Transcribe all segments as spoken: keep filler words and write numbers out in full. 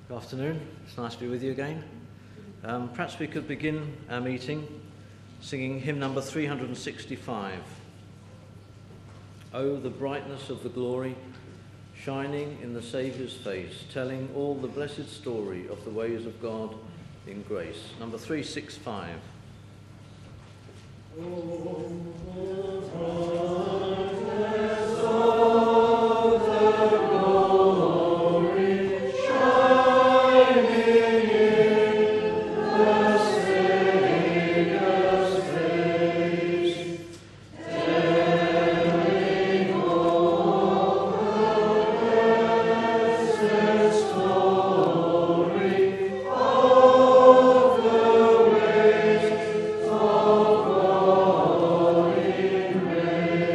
Good afternoon. It's nice to be with you again. Um, perhaps we could begin our meeting singing hymn number three hundred sixty-five. Oh, the brightness of the glory, shining in the Saviour's face, telling all the blessed story of the ways of God in grace. Number three sixty-five. Oh, Amen.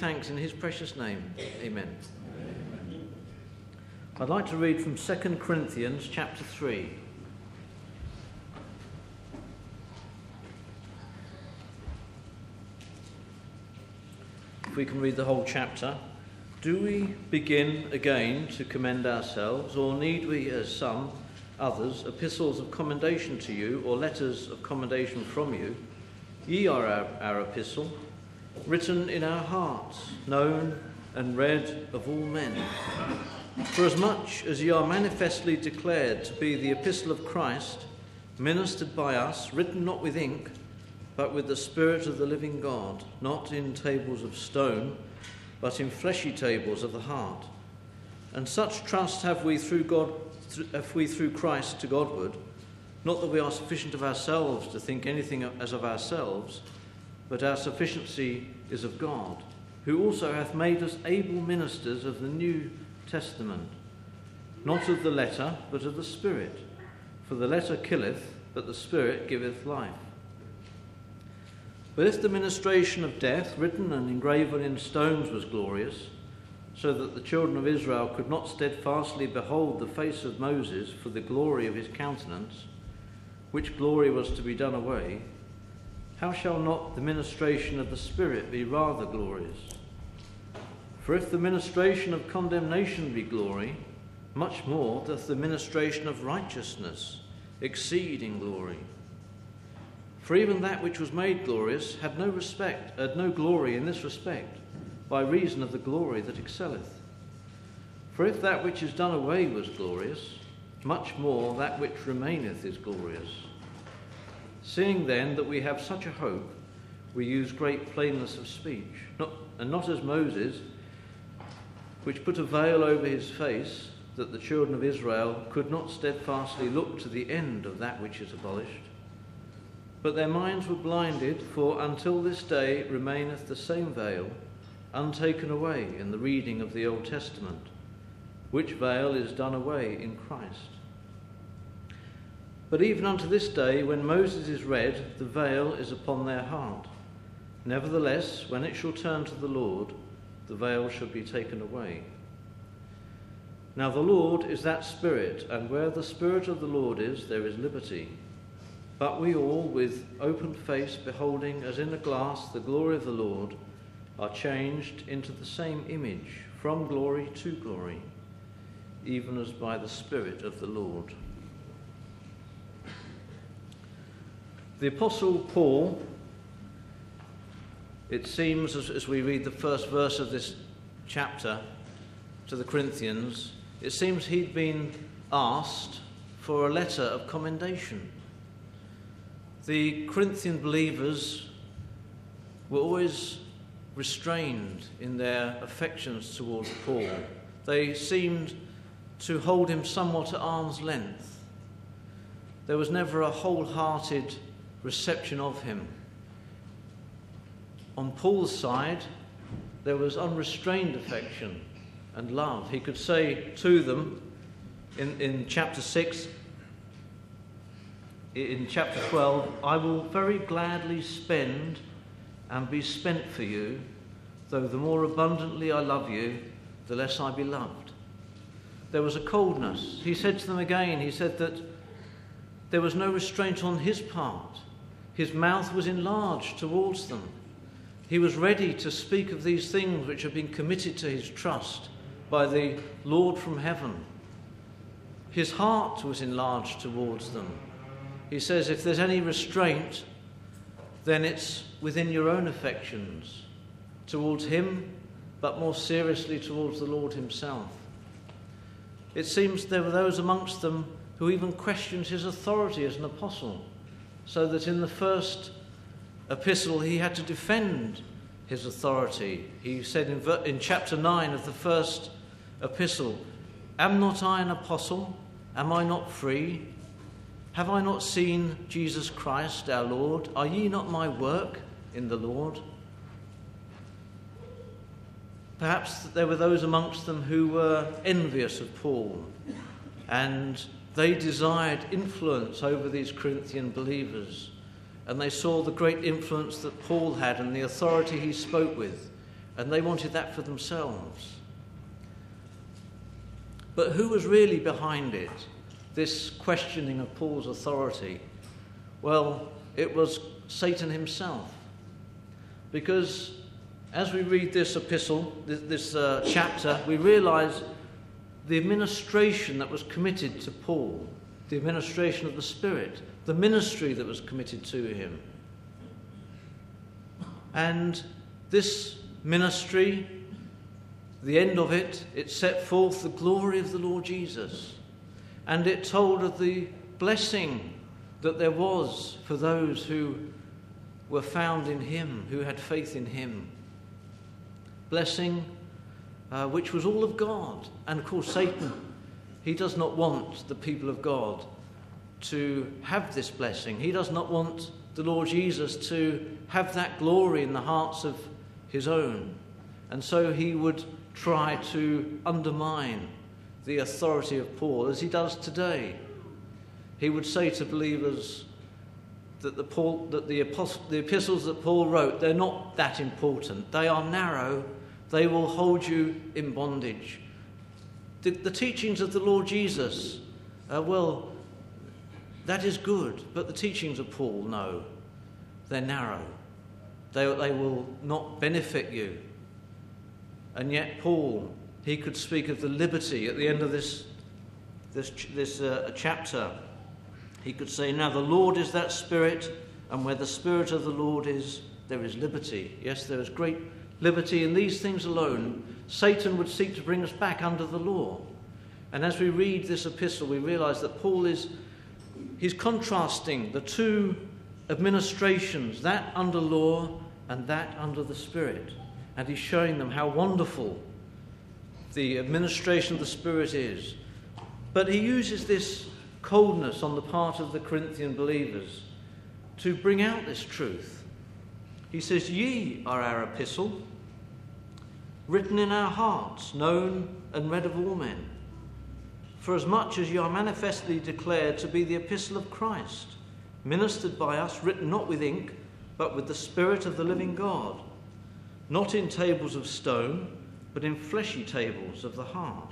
thanks in his precious name. Amen. Amen. I'd like to read from Second Corinthians chapter three. If we can read the whole chapter. Do we begin again to commend ourselves, or need we, as some others, epistles of commendation to you, or letters of commendation from you? Ye are our, our epistle, written in our hearts, known and read of all men. For as much as ye are manifestly declared to be the epistle of Christ, ministered by us, written not with ink, but with the Spirit of the living God, not in tables of stone, but in fleshy tables of the heart. And such trust have we through God, have we through Christ to Godward, not that we are sufficient of ourselves to think anything as of ourselves, but our sufficiency is of God, who also hath made us able ministers of the New Testament, not of the letter, but of the Spirit. For the letter killeth, but the Spirit giveth life. But if the ministration of death, written and engraven in stones, was glorious, so that the children of Israel could not steadfastly behold the face of Moses for the glory of his countenance, which glory was to be done away, how shall not the ministration of the Spirit be rather glorious? For if the ministration of condemnation be glory, much more doth the ministration of righteousness exceed in glory. For even that which was made glorious had no respect, had no glory in this respect, by reason of the glory that excelleth. For if that which is done away was glorious, much more that which remaineth is glorious. Seeing then that we have such a hope, we use great plainness of speech, not, and not as Moses, which put a veil over his face, that the children of Israel could not steadfastly look to the end of that which is abolished. But their minds were blinded, for until this day remaineth the same veil, untaken away in the reading of the Old Testament, which veil is done away in Christ. But even unto this day, when Moses is read, the veil is upon their heart. Nevertheless, when it shall turn to the Lord, the veil shall be taken away. Now the Lord is that Spirit, and where the Spirit of the Lord is, there is liberty. But we all, with open face, beholding as in a glass the glory of the Lord, are changed into the same image, from glory to glory, even as by the Spirit of the Lord. The Apostle Paul, it seems, as, as we read the first verse of this chapter to the Corinthians, it seems he'd been asked for a letter of commendation. The Corinthian believers were always restrained in their affections towards Paul. They seemed to hold him somewhat at arm's length. There was never a wholehearted reception of him. On Paul's side, there was unrestrained affection and love. He could say to them in, in chapter six, in chapter twelve, I will very gladly spend and be spent for you, though the more abundantly I love you, the less I be loved. There was a coldness. He said to them again, he said that there was no restraint on his part. His mouth was enlarged towards them. He was ready to speak of these things which had been committed to his trust by the Lord from heaven. His heart was enlarged towards them. He says, if there's any restraint, then it's within your own affections towards him, but more seriously towards the Lord himself. It seems there were those amongst them who even questioned his authority as an apostle, so that in the first epistle he had to defend his authority. He said in, ver- in chapter nine of the first epistle, am not I an apostle? Am I not free? Have I not seen Jesus Christ our Lord? Are ye not my work in the Lord? Perhaps there were those amongst them who were envious of Paul, and they desired influence over these Corinthian believers, and they saw the great influence that Paul had and the authority he spoke with, and they wanted that for themselves. But who was really behind it, this questioning of Paul's authority? Well, it was Satan himself. Because as we read this epistle, this, this uh, chapter, we realise the administration that was committed to Paul, the administration of the Spirit, the ministry that was committed to him. And this ministry, the end of it, it set forth the glory of the Lord Jesus. And it told of the blessing that there was for those who were found in him, who had faith in him. Blessing uh, which was all of God. And of course Satan, he does not want the people of God to have this blessing. He does not want the Lord Jesus to have that glory in the hearts of his own. And so he would try to undermine the authority of Paul, as he does today. He would say to believers that the, Paul, that the, apost- the epistles that Paul wrote, they're not that important. They are narrow. They will hold you in bondage. The, the teachings of the Lord Jesus, uh, well, that is good, but the teachings of Paul, no, they're narrow. They, they will not benefit you. And yet Paul, he could speak of the liberty at the end of this, this, this uh, chapter. He could say, now the Lord is that Spirit, and where the Spirit of the Lord is, there is liberty. Yes, there is great liberty in these things alone. Satan would seek to bring us back under the law. And as we read this epistle, we realise that Paul is he's contrasting the two administrations, that under law and that under the Spirit. And he's showing them how wonderful the administration of the Spirit is. But he uses this coldness on the part of the Corinthian believers to bring out this truth. He says, ye are our epistle, written in our hearts, known and read of all men. For as much as you are manifestly declared to be the epistle of Christ, ministered by us, written not with ink, but with the Spirit of the living God, not in tables of stone, but in fleshy tables of the heart.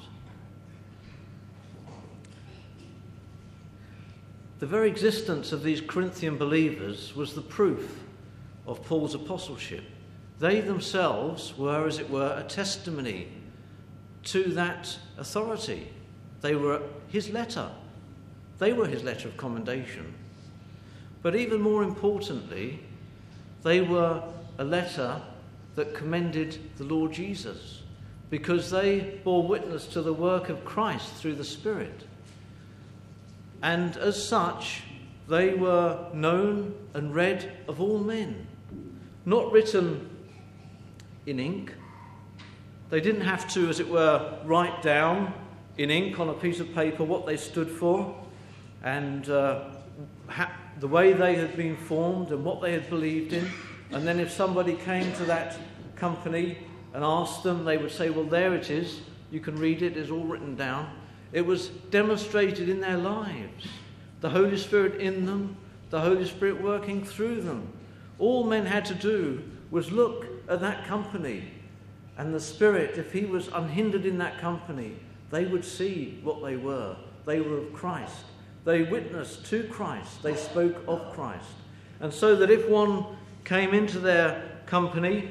The very existence of these Corinthian believers was the proof of Paul's apostleship. They themselves were, as it were, a testimony to that authority. They were his letter. They were his letter of commendation. But even more importantly, they were a letter that commended the Lord Jesus, because they bore witness to the work of Christ through the Spirit. And as such, they were known and read of all men, not written in ink. They didn't have to, as it were, write down in ink on a piece of paper what they stood for and uh, ha- the way they had been formed and what they had believed in. And then if somebody came to that company and asked them, they would say, well, there it is. You can read it. It's all written down. It was demonstrated in their lives. The Holy Spirit in them, the Holy Spirit working through them. All men had to do was look at that company, and the Spirit, if he was unhindered in that company, they would see what they were. They were of Christ. They witnessed to Christ. They spoke of Christ. And so that if one came into their company,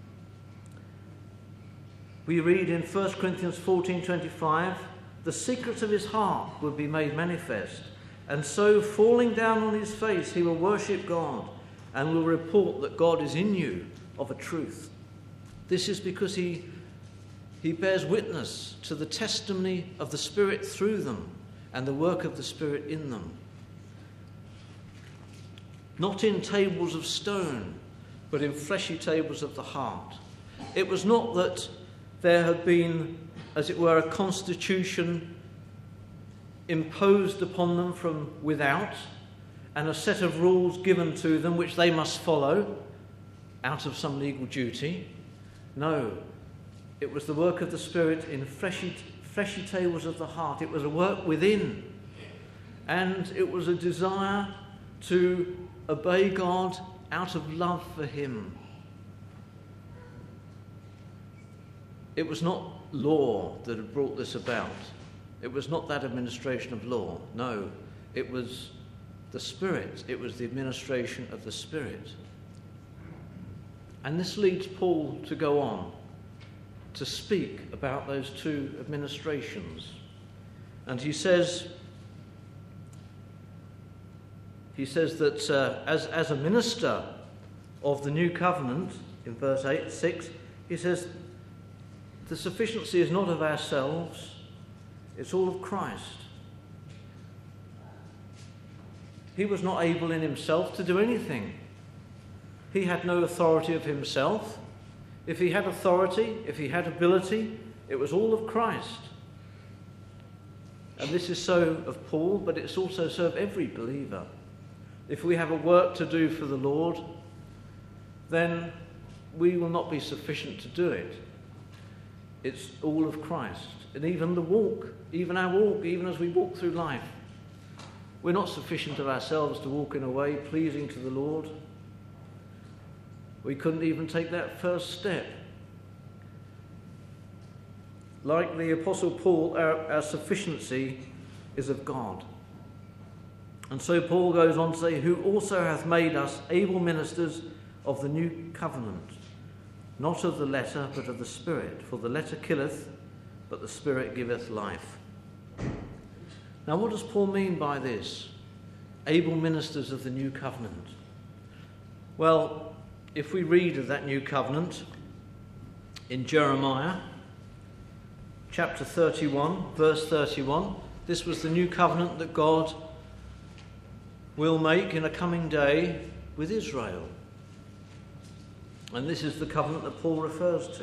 we read in First Corinthians fourteen twenty-five, the secrets of his heart will be made manifest, and so falling down on his face he will worship God and will report that God is in you of a truth. This is because he, he bears witness to the testimony of the Spirit through them and the work of the Spirit in them. Not in tables of stone, but in fleshy tables of the heart. It was not that there had been, as it were, a constitution imposed upon them from without and a set of rules given to them which they must follow out of some legal duty. No, it was the work of the Spirit in fleshy, fleshy tables of the heart. It was a work within, and it was a desire to obey God out of love for him. it was not law that had brought this about. It was not that administration of law. No, it was the Spirit. It was the administration of the Spirit. And this leads Paul to go on to speak about those two administrations. And he says, he says that uh, as, as a minister of the new covenant, in verse eight, six, he says, the sufficiency is not of ourselves, it's all of Christ. He was not able in himself to do anything. He had no authority of himself. If he had authority, if he had ability, it was all of Christ. And this is so of Paul, but it's also so of every believer. If we have a work to do for the Lord, then we will not be sufficient to do it. It's all of Christ. And even the walk, even our walk, even as we walk through life, we're not sufficient of ourselves to walk in a way pleasing to the Lord. We couldn't even take that first step. Like the Apostle Paul, our, our sufficiency is of God. And so Paul goes on to say, who also hath made us able ministers of the new covenant, not of the letter, but of the Spirit. For the letter killeth, but the Spirit giveth life. Now, what does Paul mean by this? Able ministers of the new covenant. Well, if we read of that new covenant in Jeremiah chapter thirty-one, verse thirty-one, this was the new covenant that God will make in a coming day with Israel. And this is the covenant that Paul refers to.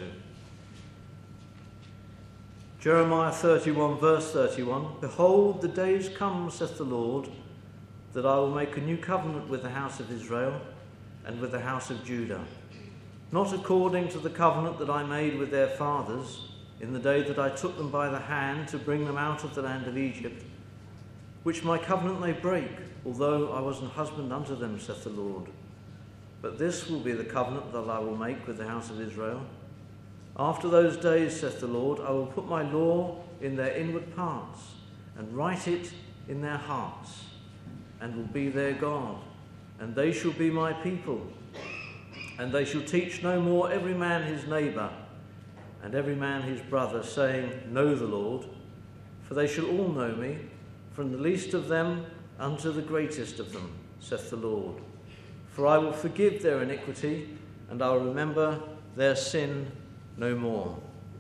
Jeremiah thirty-one, verse thirty-one, behold, the days come, saith the Lord, that I will make a new covenant with the house of Israel and with the house of Judah, not according to the covenant that I made with their fathers in the day that I took them by the hand to bring them out of the land of Egypt, which my covenant they break, although I was an husband unto them, saith the Lord. But this will be the covenant that I will make with the house of Israel. After those days, saith the Lord, I will put my law in their inward parts, and write it in their hearts, and will be their God, and they shall be my people. And they shall teach no more every man his neighbour, and every man his brother, saying, know the Lord, for they shall all know me, from the least of them unto the greatest of them, saith the Lord. For I will forgive their iniquity, and I will remember their sin no more.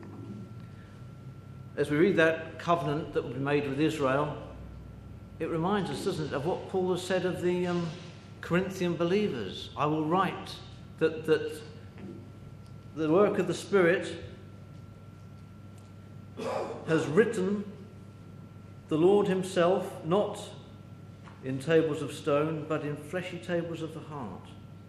As we read that covenant that will be made with Israel, it reminds us, doesn't it, of what Paul has said of the um, Corinthian believers. I will write that, that the work of the Spirit has written the Lord himself, not in tables of stone, but in fleshy tables of the heart.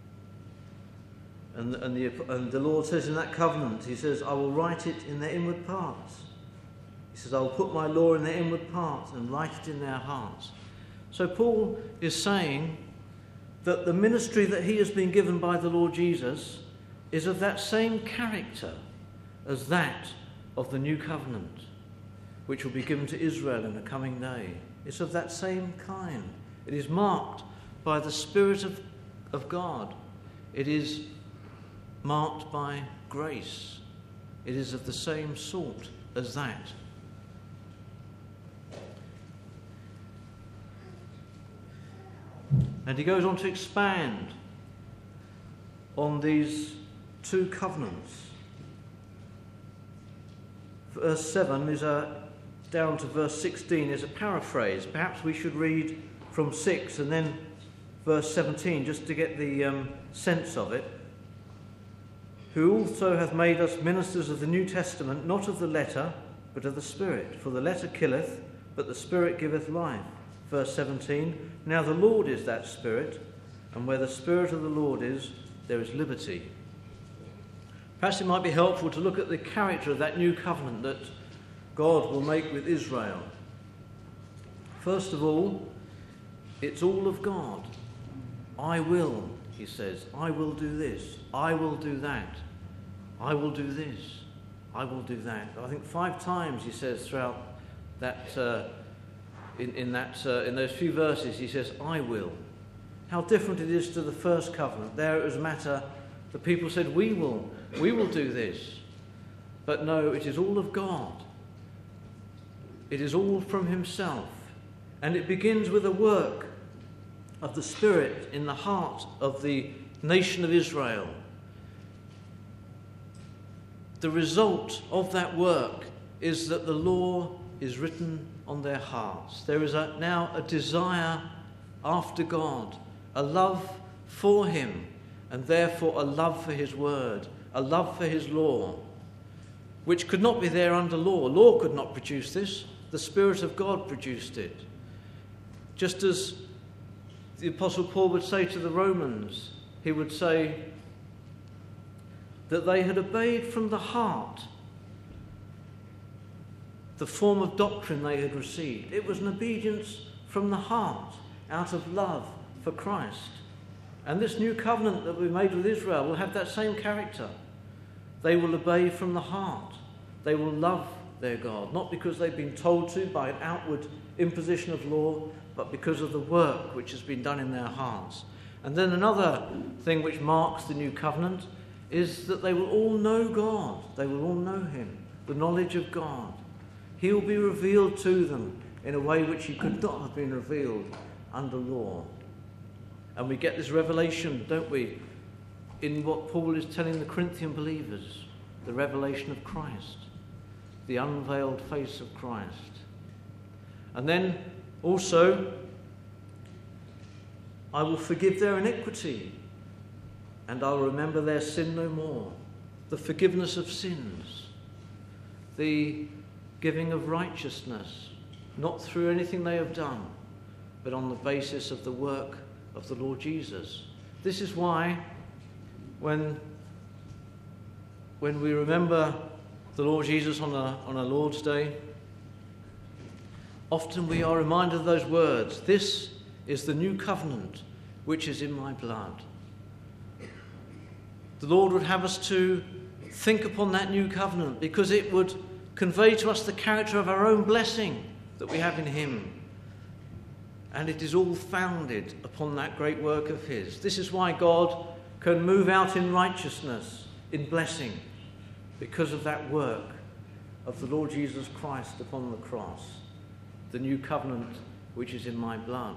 And, and, the, and the Lord says in that covenant, he says, I will write it in their inward parts. He says, I will put my law in their inward parts and write it in their hearts. So Paul is saying that the ministry that he has been given by the Lord Jesus is of that same character as that of the new covenant, which will be given to Israel in the coming day. It's of that same kind. It is marked by the Spirit of, of God. It is marked by grace. It is of the same sort as that. And he goes on to expand on these two covenants. Verse seven is a, down to verse sixteen is a paraphrase. Perhaps we should read from six and then verse seventeen just to get the um, sense of it. Who also hath made us ministers of the New Testament, not of the letter, but of the Spirit. For the letter killeth, but the Spirit giveth life. Verse seventeen, now the Lord is that Spirit, and where the Spirit of the Lord is, there is liberty. Perhaps it might be helpful to look at the character of that new covenant that God will make with Israel. First of all, it's all of God. I will, he says, I will do this, I will do that, I will do this, I will do that. I think five times he says throughout that, uh, in, in, that uh, in those few verses, he says, I will. How different it is to the first covenant. There it was a matter, the people said, we will, we will do this. But no, it is all of God. It is all from himself. And it begins with a work of the Spirit in the heart of the nation of Israel. The result of that work is that the law is written on their hearts. There is a, now a desire after God, a love for him, and therefore a love for his word, a love for his law, which could not be there under law. Law could not produce this. The Spirit of God produced it. Just as the Apostle Paul would say to the Romans, he would say that they had obeyed from the heart the form of doctrine they had received. It was an obedience from the heart, out of love for Christ. And this new covenant that we made with Israel will have that same character. They will obey from the heart. They will love their God, not because they've been told to by an outward imposition of law, but because of the work which has been done in their hearts. And then another thing which marks the new covenant is that they will all know God. They will all know him, the knowledge of God. He will be revealed to them in a way which he could not have been revealed under law. And we get this revelation, don't we, in what Paul is telling the Corinthian believers, the revelation of Christ, the unveiled face of Christ. And then also, I will forgive their iniquity, and I'll remember their sin no more. The forgiveness of sins, the giving of righteousness, not through anything they have done, but on the basis of the work of the Lord Jesus. This is why when, when we remember the Lord Jesus on a, on a Lord's Day, often we are reminded of those words, this is the new covenant which is in my blood. The Lord would have us to think upon that new covenant because it would convey to us the character of our own blessing that we have in him. And it is all founded upon that great work of his. This is why God can move out in righteousness, in blessing, because of that work of the Lord Jesus Christ upon the cross, the new covenant which is in my blood.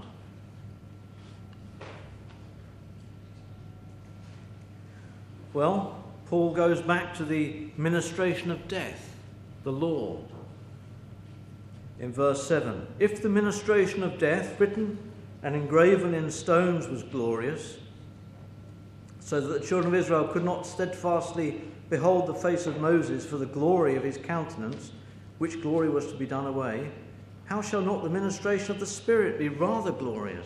Well, Paul goes back to the ministration of death, the law. In verse seven, if the ministration of death, written and engraven in stones, was glorious, so that the children of Israel could not steadfastly behold the face of Moses for the glory of his countenance, which glory was to be done away, how shall not the ministration of the Spirit be rather glorious?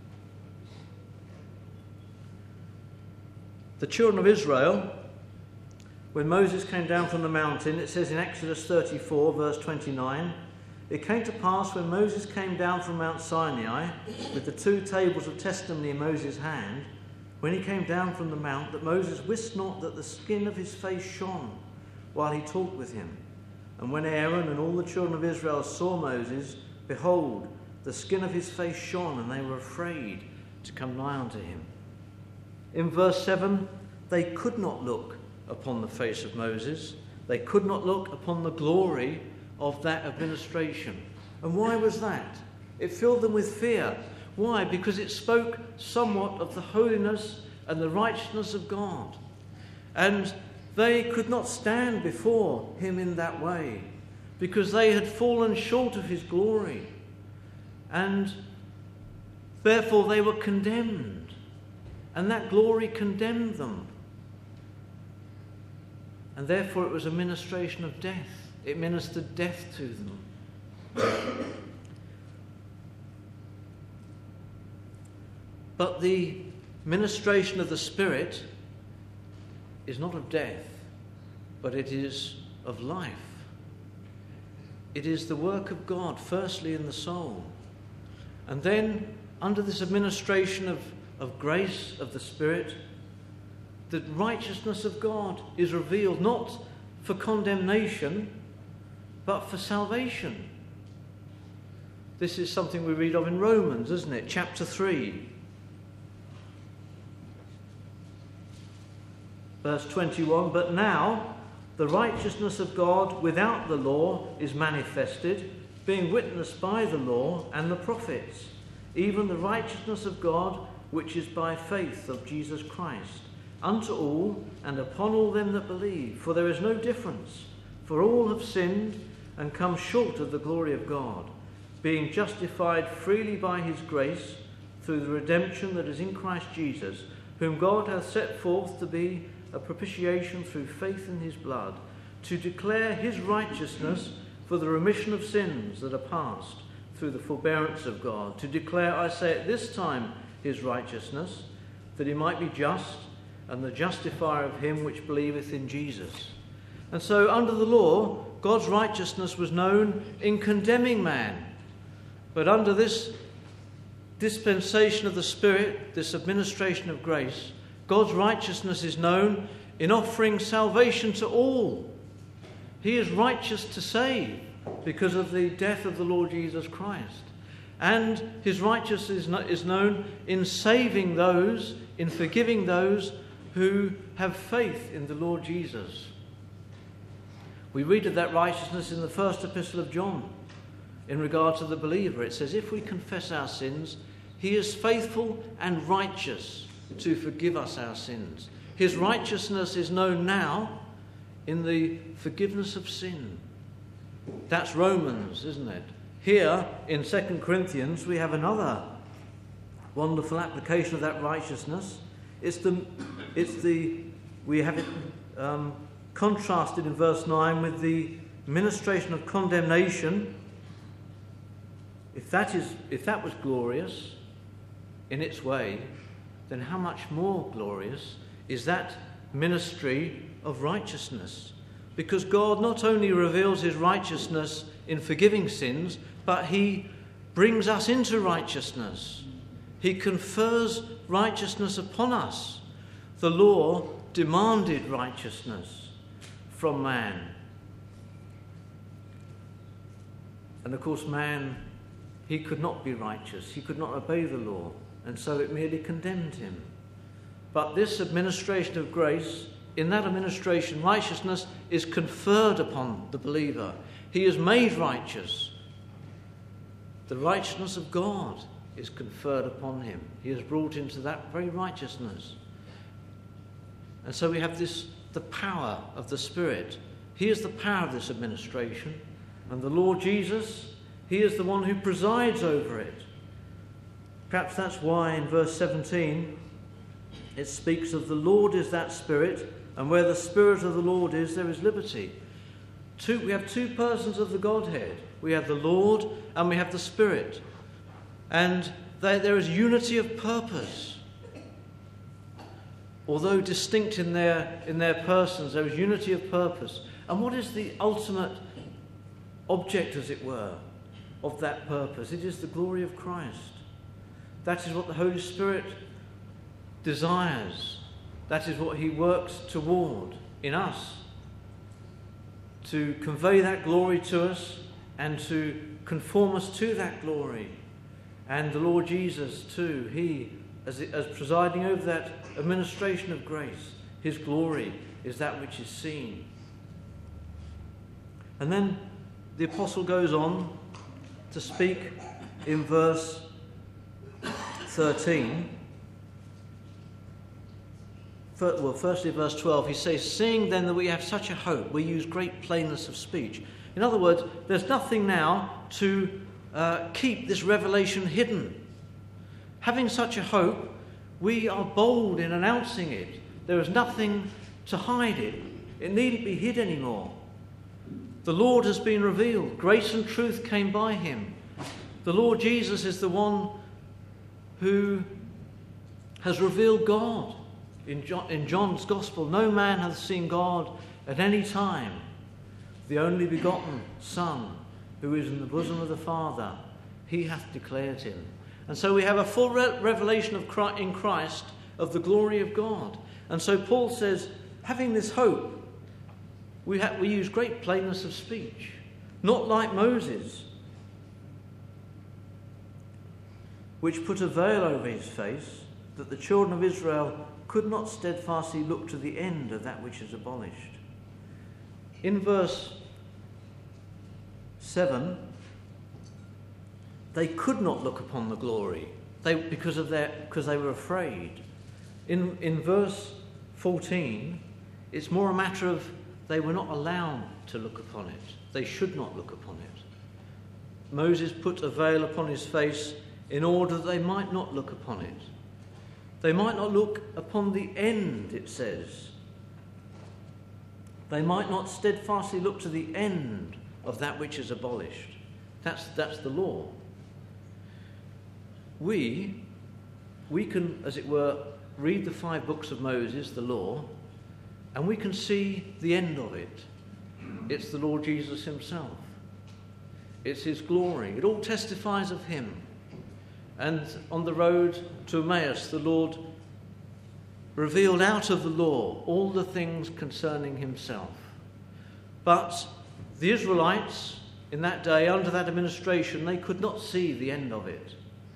The children of Israel, when Moses came down from the mountain, it says in Exodus thirty-four, verse twenty-nine, it came to pass when Moses came down from Mount Sinai with the two tables of testimony in Moses' hand, when he came down from the mount, that Moses wist not that the skin of his face shone while he talked with him. And when Aaron and all the children of Israel saw Moses, behold, the skin of his face shone, and they were afraid to come nigh unto him. In verse seven, they could not look upon the face of Moses. They could not look upon the glory of that administration. And why was that? It filled them with fear. Why? Because it spoke somewhat of the holiness and the righteousness of God. And they could not stand before him in that way because they had fallen short of his glory. And therefore they were condemned. And that glory condemned them. And therefore it was a ministration of death. It ministered death to them. But the ministration of the Spirit is not of death, but it is of life. It is the work of God, firstly in the soul. And then, under this administration of, of grace of the Spirit, the righteousness of God is revealed, not for condemnation, but for salvation. This is something we read of in Romans, isn't it? Chapter three. Verse twenty-one, but now the righteousness of God without the law is manifested, being witnessed by the law and the prophets, even the righteousness of God which is by faith of Jesus Christ, unto all and upon all them that believe. For there is no difference, for all have sinned and come short of the glory of God, being justified freely by his grace through the redemption that is in Christ Jesus, whom God hath set forth to be a propitiation through faith in his blood, to declare his righteousness for the remission of sins that are past through the forbearance of God, to declare, I say at this time, his righteousness, that he might be just and the justifier of him which believeth in Jesus. And so under the law, God's righteousness was known in condemning man. But under this dispensation of the Spirit, this administration of grace, God's righteousness is known in offering salvation to all. He is righteous to save because of the death of the Lord Jesus Christ. And his righteousness is known in saving those, in forgiving those who have faith in the Lord Jesus. We read of that righteousness in the first epistle of John in regard to the believer. It says, if we confess our sins, he is faithful and righteous to forgive us our sins. His righteousness is known now in the forgiveness of sin. That's Romans, isn't it? Here in Second Corinthians we have another wonderful application of that righteousness. It's the, it's the we have it um, contrasted in verse nine with the ministration of condemnation. If that is, if that was glorious in its way, then how much more glorious is that ministry of righteousness? Because God not only reveals his righteousness in forgiving sins, but he brings us into righteousness. He confers righteousness upon us. The law demanded righteousness from man. And of course, man, he could not be righteous. He could not obey the law. And so it merely condemned him. But this administration of grace, in that administration, righteousness is conferred upon the believer. He is made righteous. The righteousness of God is conferred upon him. He is brought into that very righteousness. And so we have this, the power of the Spirit. He is the power of this administration. And the Lord Jesus, he is the one who presides over it. Perhaps that's why in verse seventeen it speaks of the Lord is that Spirit, and where the Spirit of the Lord is, there is liberty. Two, we have two persons of the Godhead. We have the Lord and we have the Spirit. And there, there is unity of purpose. Although distinct in their, in their persons, there is unity of purpose. And what is the ultimate object, as it were, of that purpose? It is the glory of Christ. That is what the Holy Spirit desires. That is what he works toward in us, to convey that glory to us and to conform us to that glory. And the Lord Jesus too, he, as, as presiding over that administration of grace, his glory is that which is seen. And then the apostle goes on to speak in verse thirteen. Well, firstly, verse twelve, he says, seeing then that we have such a hope, we use great plainness of speech. In other words, there's nothing now to uh, keep this revelation hidden. Having such a hope, we are bold in announcing it. There is nothing to hide it. It needn't be hid anymore. The Lord has been revealed. Grace and truth came by him. The Lord Jesus is the one who has revealed God. In, John, in John's Gospel, no man hath seen God at any time. The only begotten Son, who is in the bosom of the Father, he hath declared him. And so we have a full re- revelation of Christ, in Christ of the glory of God. And so Paul says, having this hope, we, ha- we use great plainness of speech, not like Moses, which put a veil over his face, that the children of Israel could not steadfastly look to the end of that which is abolished. In verse seven, they could not look upon the glory they, because of their because they were afraid. In, in verse fourteen, it's more a matter of they were not allowed to look upon it. They should not look upon it. Moses put a veil upon his face in order that they might not look upon it. They might not look upon the end, it says. They might not steadfastly look to the end of that which is abolished. That's, that's the law. We, we can, as it were, read the five books of Moses, the law, and we can see the end of it. It's the Lord Jesus himself. It's his glory. It all testifies of him. And on the road to Emmaus, the Lord revealed out of the law all the things concerning himself. But the Israelites in that day, under that administration, they could not see the end of it.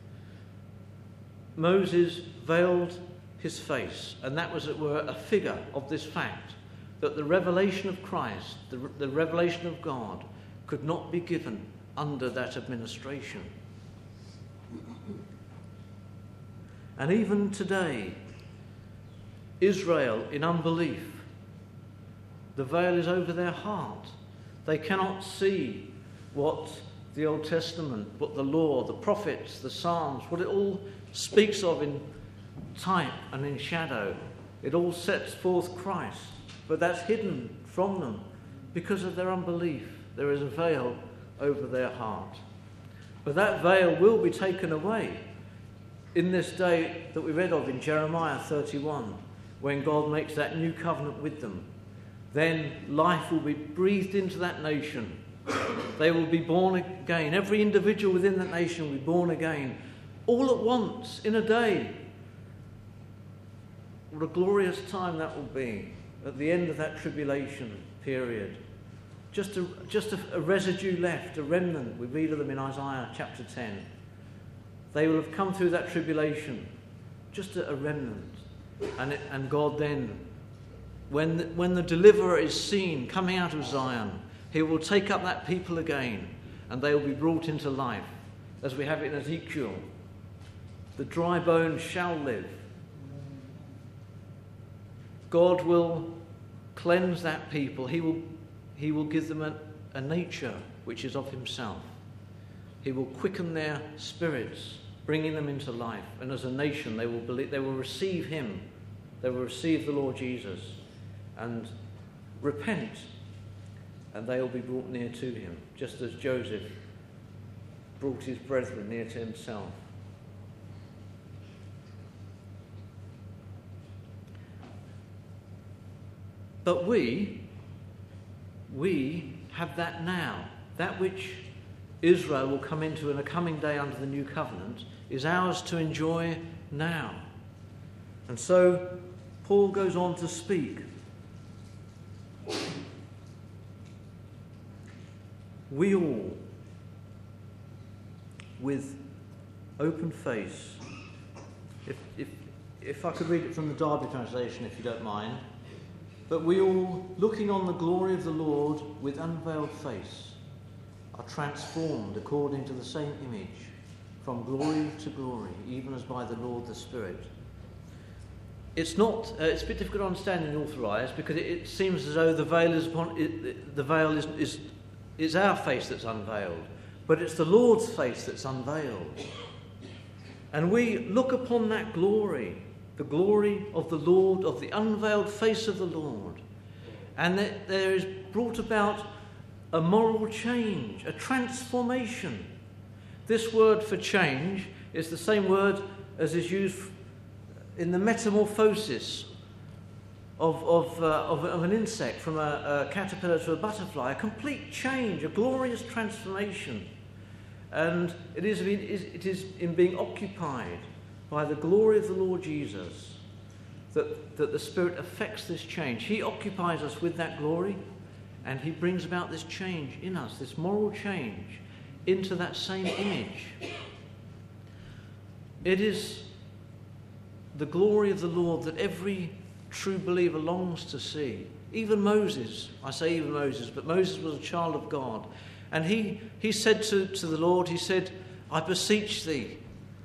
Moses veiled his face, and that was, as it were, a figure of this fact, that the revelation of Christ, the, the revelation of God, could not be given under that administration. And even today, Israel in unbelief, the veil is over their heart. They cannot see what the Old Testament, what the law, the prophets, the Psalms, what it all speaks of in type and in shadow. It all sets forth Christ, but that's hidden from them because of their unbelief. There is a veil over their heart. But that veil will be taken away in this day that we read of in Jeremiah thirty-one, when God makes that new covenant with them. Then life will be breathed into that nation. They will be born again. Every individual within that nation will be born again, all at once, in a day. What a glorious time that will be at the end of that tribulation period. Just a, just a, a residue left, a remnant. We read of them in Isaiah chapter ten. They will have come through that tribulation, just a, a remnant. And, it, and God then, when the, when the deliverer is seen coming out of Zion, he will take up that people again, and they will be brought into life, as we have it in Ezekiel. The dry bones shall live. God will cleanse that people. He will, he will give them a, a nature which is of himself. He will quicken their spirits, bringing them into life. And as a nation, they will believe, they will receive him. They will receive the Lord Jesus and repent, and they will be brought near to him, just as Joseph brought his brethren near to himself. But we, we have that now. That which Israel will come into in a coming day under the new covenant is ours to enjoy now. And so Paul goes on to speak. We all, with open face, if, if, if I could read it from the Darby translation, if you don't mind, but we all, looking on the glory of the Lord with unveiled face, are transformed according to the same image, from glory to glory, even as by the Lord the Spirit. It's not. Uh, it's a bit difficult to understand in authorised because it, it seems as though the veil is upon it, the veil is, is is our face that's unveiled, but it's the Lord's face that's unveiled, and we look upon that glory, the glory of the Lord, of the unveiled face of the Lord, and that there is brought about a moral change, a transformation. This word for change is the same word as is used in the metamorphosis of, of, uh, of, of an insect from a, a caterpillar to a butterfly. A complete change, a glorious transformation. And it is, it is in being occupied by the glory of the Lord Jesus that, that the Spirit effects this change. He occupies us with that glory. and he brings about this change in us, this moral change, into that same image. It is the glory of the Lord that every true believer longs to see. Even Moses, I say even Moses, but Moses was a child of God. And he, he said to, to the Lord, he said, I beseech thee,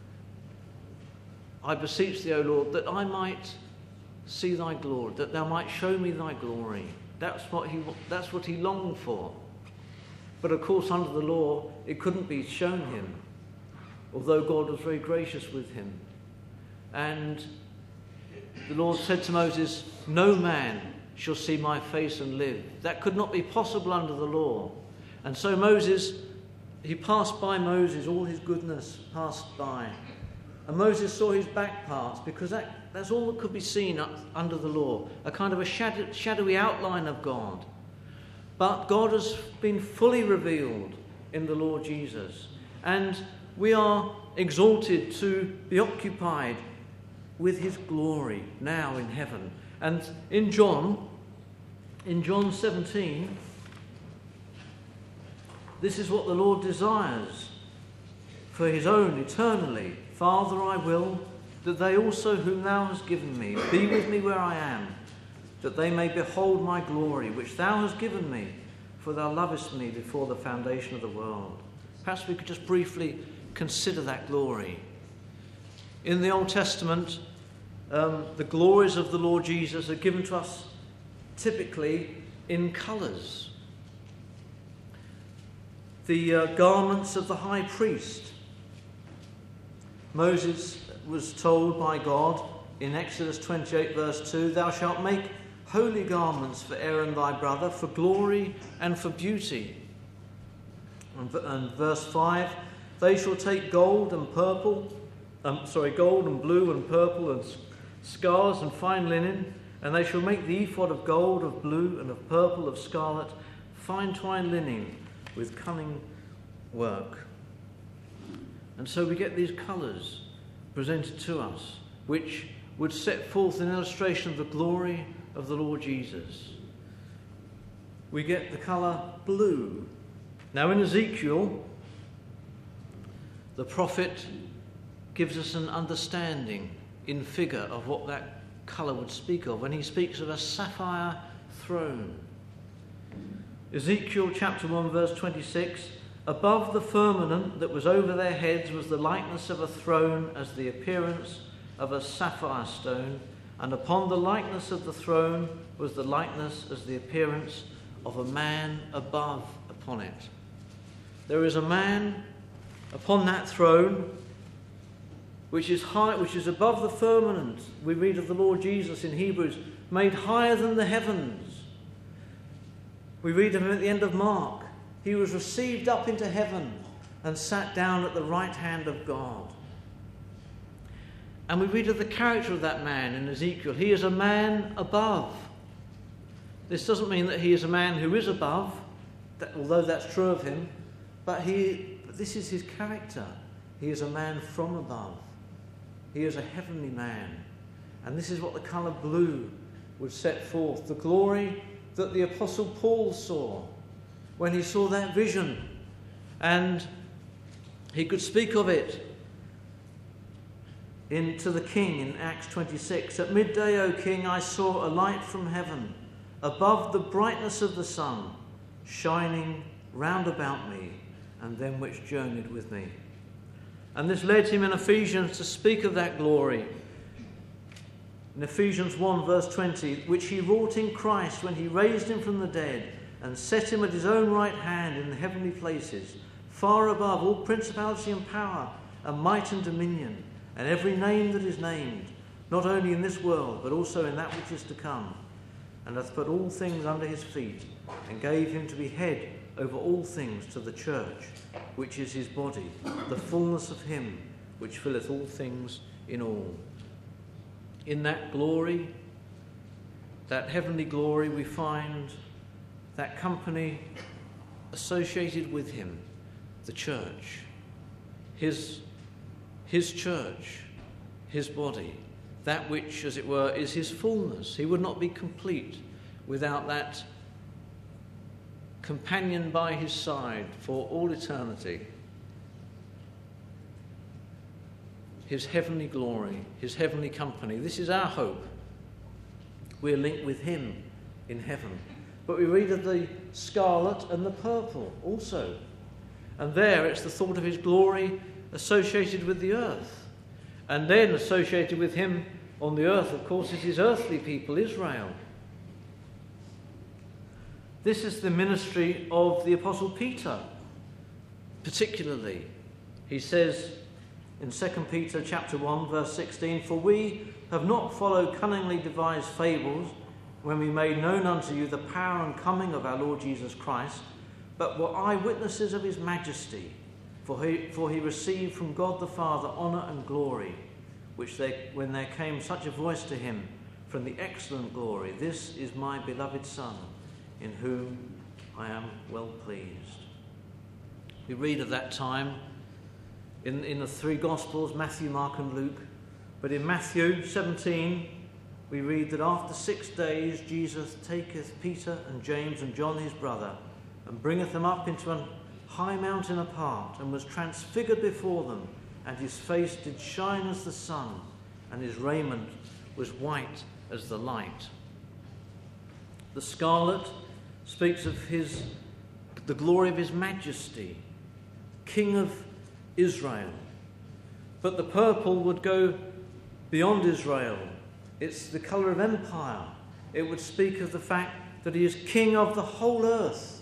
I beseech thee, O Lord, that I might see thy glory, that thou might show me thy glory. That's what he, that's what he longed for. But of course, under the law, it couldn't be shown him, although God was very gracious with him. And the Lord said to Moses, no man shall see my face and live. That could not be possible under the law. And so Moses, he passed by Moses, all his goodness passed by. And Moses saw his back parts, because that, that's all that could be seen up, under the law, a kind of a shadow, shadowy outline of God. But God has been fully revealed in the Lord Jesus. And we are exalted to be occupied with his glory now in heaven. And in John, in John seventeen, this is what the Lord desires for his own eternally. Father, I will that they also whom thou hast given me be with me where I am, that they may behold my glory, which thou hast given me, for thou lovest me before the foundation of the world. Perhaps we could just briefly consider that glory. In the Old Testament, um, the glories of the Lord Jesus are given to us typically in colours. The uh, garments of the high priest. Moses was told by God in Exodus twenty-eight verse two, thou shalt make holy garments for Aaron thy brother, for glory and for beauty. And, and verse five, they shall take gold and purple, um, sorry, gold and blue and purple and scars and fine linen, and they shall make the ephod of gold, of blue, and of purple, of scarlet, fine twined linen with cunning work. And so we get these colours presented to us, which would set forth an illustration of the glory of the Lord Jesus. We get the colour blue. Now in Ezekiel, the prophet gives us an understanding in figure of what that colour would speak of, and he speaks of a sapphire throne. Ezekiel chapter one verse twenty-six, above the firmament that was over their heads was the likeness of a throne as the appearance of a sapphire stone, and upon the likeness of the throne was the likeness as the appearance of a man above upon it. There is a man upon that throne which is high, which is above the firmament. We read of the Lord Jesus in Hebrews, made higher than the heavens. We read of him at the end of Mark. He was received up into heaven and sat down at the right hand of God. And we read of the character of that man in Ezekiel. He is a man above. This doesn't mean that he is a man who is above, that, although that's true of him, but he, but this is his character. He is a man from above. He is a heavenly man. And this is what the colour blue would set forth. The glory that the Apostle Paul saw when he saw that vision. And he could speak of it in, to the king in Acts twenty-six. At midday, O king, I saw a light from heaven, above the brightness of the sun, shining round about me, and them which journeyed with me. And this led him in Ephesians to speak of that glory. In Ephesians one verse twenty, which he wrought in Christ when he raised him from the dead and set him at his own right hand in the heavenly places, far above all principality and power and might and dominion, and every name that is named, not only in this world, but also in that which is to come, and hath put all things under his feet, and gave him to be head over all things to the church, which is his body, the fullness of him which filleth all things in all. In that glory, that heavenly glory, we find that company associated with him, the church, his, his church, his body, that which, as it were, is his fullness. He would not be complete without that companion by his side for all eternity. His heavenly glory, his heavenly company. This is our hope. We're linked with him in heaven. But we read of the scarlet and the purple also. And there it's the thought of his glory associated with the earth. And then associated with him on the earth, of course, is his earthly people, Israel. This is the ministry of the Apostle Peter, particularly. He says in Second Peter chapter one, verse sixteen, "For we have not followed cunningly devised fables when we made known unto you the power and coming of our Lord Jesus Christ, but were eyewitnesses of his majesty. For he, for he received from God the Father honour and glory, which they, when there came such a voice to him from the excellent glory, This is my beloved Son, in whom I am well pleased." We read of that time in, in the three Gospels, Matthew, Mark and Luke. But in Matthew seventeen, we read that after six days Jesus taketh Peter and James and John his brother, and bringeth them up into an high mountain apart, and was transfigured before them, and his face did shine as the sun, and his raiment was white as the light. The scarlet speaks of his the glory of his majesty, King of Israel. But the purple would go beyond Israel. It's the colour of empire. It would speak of the fact that he is king of the whole earth.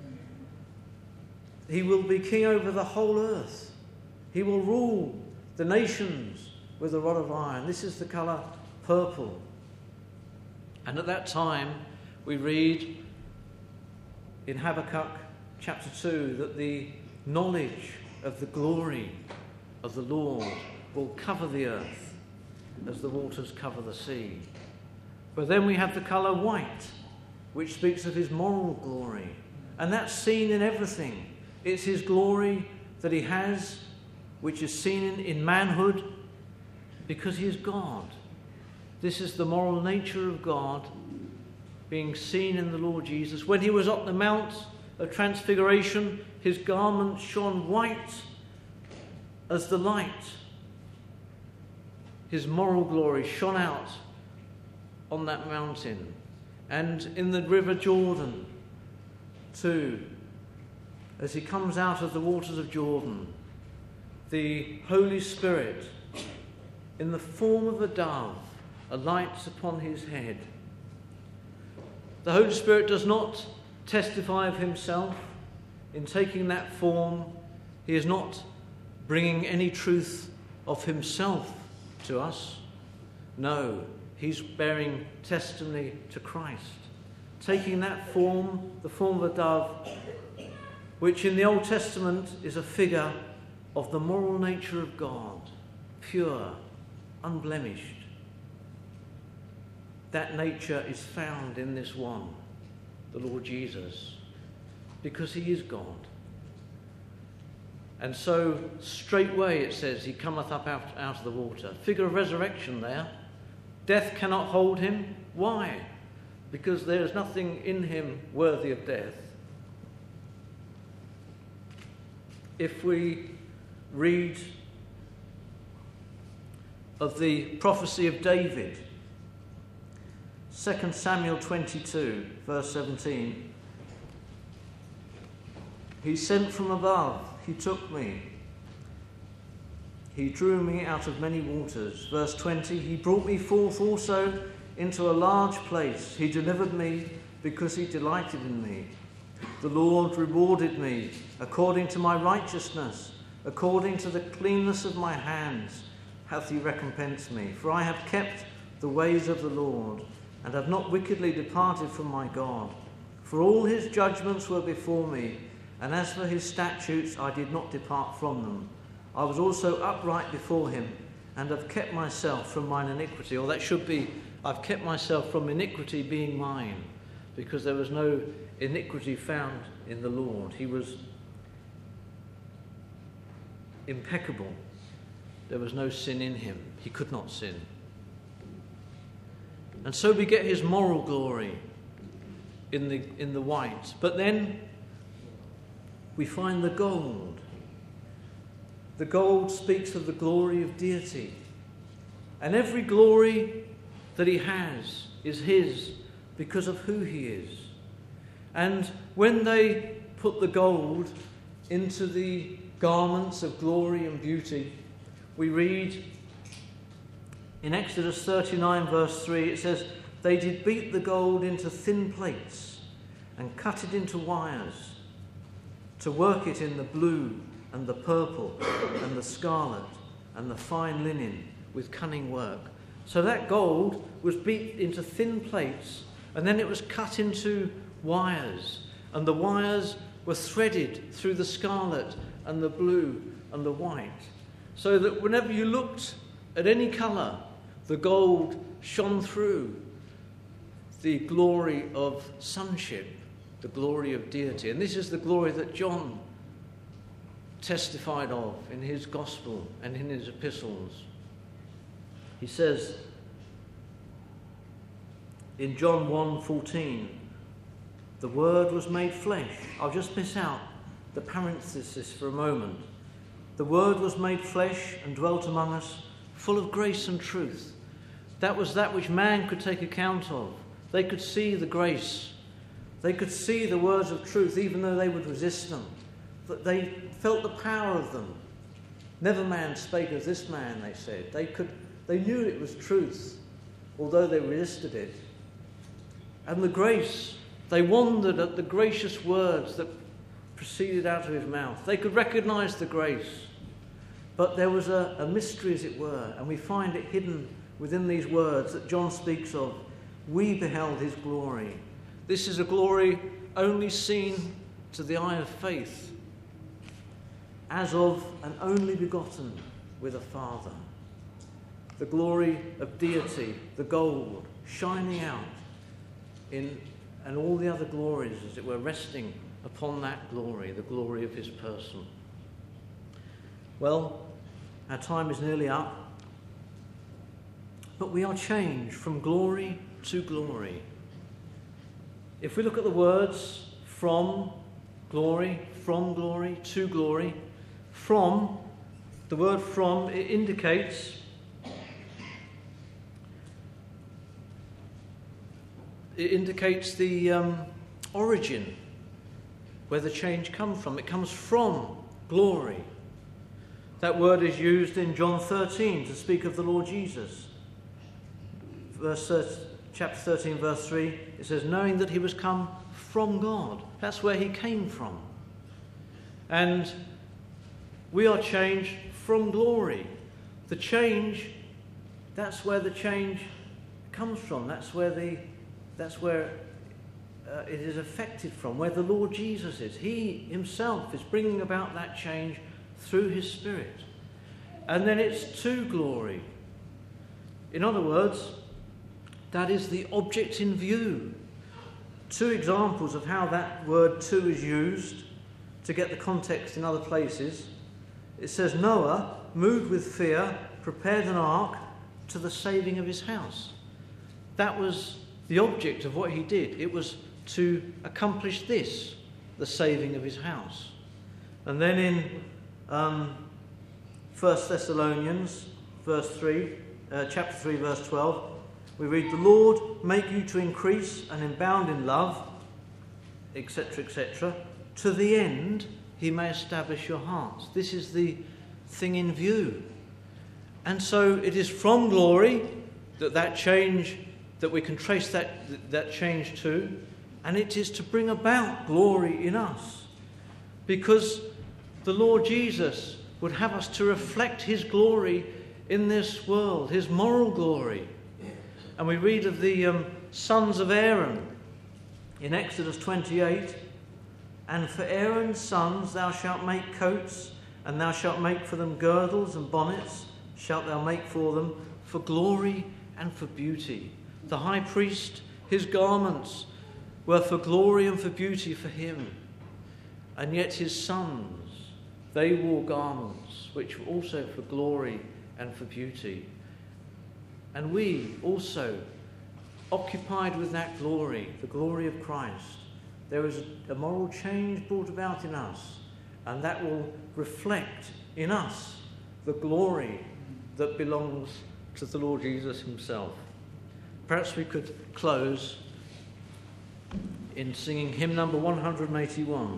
He will be king over the whole earth. He will rule the nations with a rod of iron. This is the colour purple. And at that time, we read in Habakkuk chapter two that the knowledge of the glory of the Lord will cover the earth as the waters cover the sea. But then we have the colour white, which speaks of his moral glory. And that's seen in everything. It's his glory that he has, which is seen in, in manhood, because he is God. This is the moral nature of God being seen in the Lord Jesus. When he was up the Mount of Transfiguration, his garment shone white as the light. His moral glory shone out on that mountain. And in the river Jordan too, as he comes out of the waters of Jordan, the Holy Spirit, in the form of a dove, alights upon his head. The Holy Spirit does not testify of himself. In taking that form, he is not bringing any truth of himself to us. No, he's bearing testimony to Christ. Taking that form, the form of a dove, which in the Old Testament is a figure of the moral nature of God, pure, unblemished. That nature is found in this one, the Lord Jesus, because he is God. And so straightway it says he cometh up out, out of the water. Figure of resurrection there. Death cannot hold him. Why? Because there is nothing in him worthy of death. If we read of the prophecy of David, Second Samuel twenty-two, verse seventeen, he sent from above, he took me, he drew me out of many waters. Verse twenty, he brought me forth also into a large place. He delivered me because he delighted in me. The Lord rewarded me according to my righteousness, according to the cleanness of my hands hath he recompensed me. For I have kept the ways of the Lord, and have not wickedly departed from my God. For all his judgments were before me, and as for his statutes I did not depart from them. I was also upright before him, and have kept myself from mine iniquity. Or that should be, I've kept myself from iniquity being mine, because there was no iniquity found in the Lord. He was impeccable. There was no sin in him. He could not sin. And so we get his moral glory in the in the white. But then we find the gold. The gold speaks of the glory of deity. And every glory that he has is his because of who he is. And when they put the gold into the garments of glory and beauty, we read in Exodus thirty-nine verse three, it says, "They did beat the gold into thin plates and cut it into wires to work it in the blue and the purple and the scarlet and the fine linen with cunning work." So that gold was beat into thin plates, and then it was cut into wires, and the wires were threaded through the scarlet and the blue and the white, so that whenever you looked at any colour, the gold shone through the glory of sonship, the glory of deity. And this is the glory that John testified of in his gospel and in his epistles. He says in John one fourteen, "The Word was made flesh." I'll just miss out the parenthesis for a moment. "The Word was made flesh and dwelt among us, full of grace and truth." That was that which man could take account of. They could see the grace. They could see the words of truth, even though they would resist them. But they felt the power of them. "Never man spake as this man," they said. They could, they knew it was truth, although they resisted it. And the grace, they wondered at the gracious words that proceeded out of his mouth. They could recognize the grace. But there was a, a mystery, as it were, and we find it hidden within these words that John speaks of. "We beheld his glory." This is a glory only seen to the eye of faith, as of an only begotten with a Father. The glory of deity, the gold, shining out in, and all the other glories, as it were, resting upon that glory, the glory of his person. Well, our time is nearly up, but we are changed from glory to glory. If we look at the words from glory, from glory, to glory, from, the word from, it indicates it indicates the um, origin, where the change comes from. It comes from glory. That word is used in John thirteen to speak of the Lord Jesus. Verse chapter thirteen, verse three, it says, "Knowing that he was come from God." That's where he came from. And we are changed from glory. The change, that's where the change comes from. That's where the, that's where uh, it is affected from, where the Lord Jesus is. He himself is bringing about that change through his Spirit. And then it's to glory. In other words, that is the object in view. Two examples of how that word "to" is used to get the context in other places. It says, "Noah, moved with fear, prepared an ark to the saving of his house." That was the object of what he did. It was to accomplish this, the saving of his house. And then in um, First Thessalonians, verse three, uh, chapter three, verse twelve, we read, "The Lord make you to increase and abound in love," et cetera, et cetera, "to the end he may establish your hearts." This is the thing in view. And so it is from glory that that change, that we can trace that, that change to, and it is to bring about glory in us. Because the Lord Jesus would have us to reflect his glory in this world, his moral glory. And we read of the um, sons of Aaron in Exodus twenty-eight. "And for Aaron's sons thou shalt make coats, and thou shalt make for them girdles and bonnets, shalt thou make for them, for glory and for beauty." The high priest, his garments were for glory and for beauty for him. And yet his sons, they wore garments which were also for glory and for beauty. And we also, occupied with that glory, the glory of Christ, there was a moral change brought about in us and that will reflect in us the glory that belongs to the Lord Jesus himself. Perhaps we could close in singing hymn number one hundred eighty-one.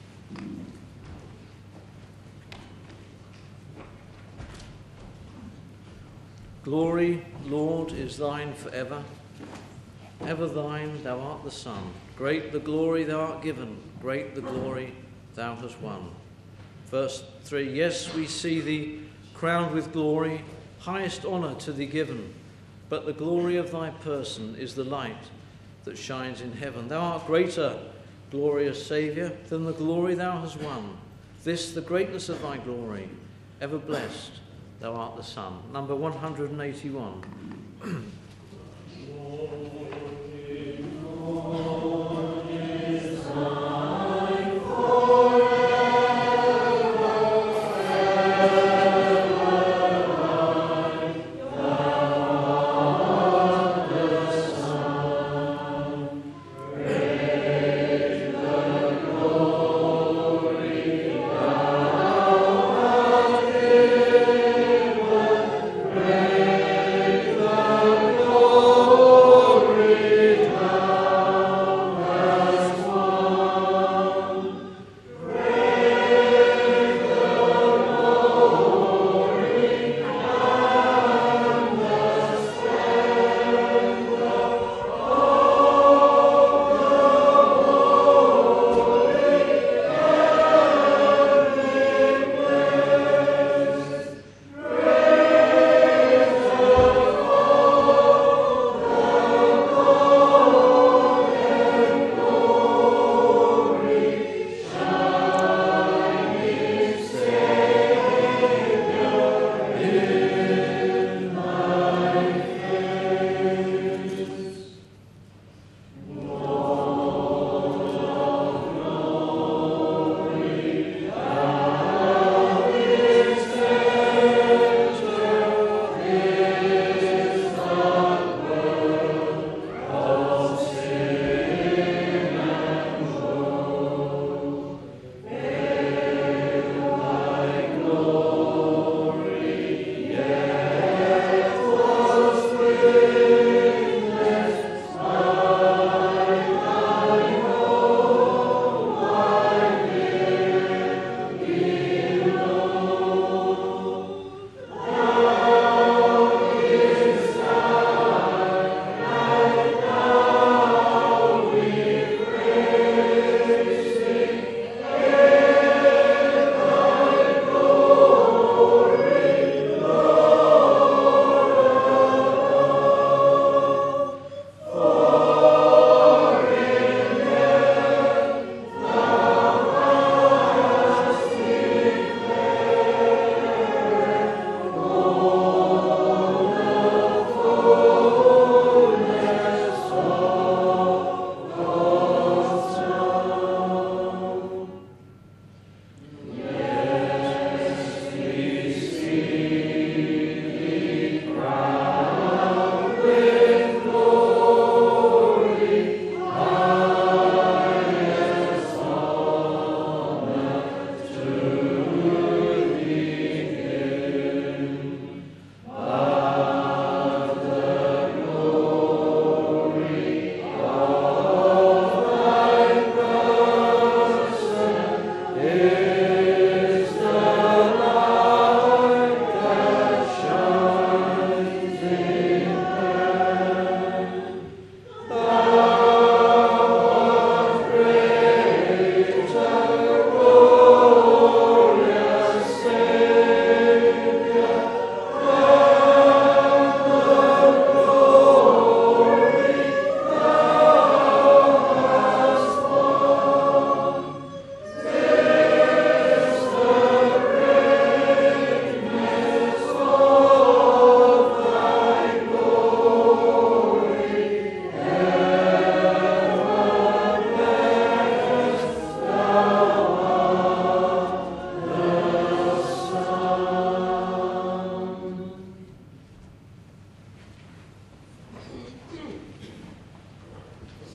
Glory, Lord, is thine forever. Ever thine, thou art the Son. Great the glory thou art given. Great the glory thou hast won. Verse three, yes, we see thee crowned with glory, highest honour to thee given. But the glory of thy person is the light that shines in heaven. Thou art greater, glorious Saviour, than the glory thou hast won. This the greatness of thy glory, ever blessed thou art the Son. Number one hundred eighty-one.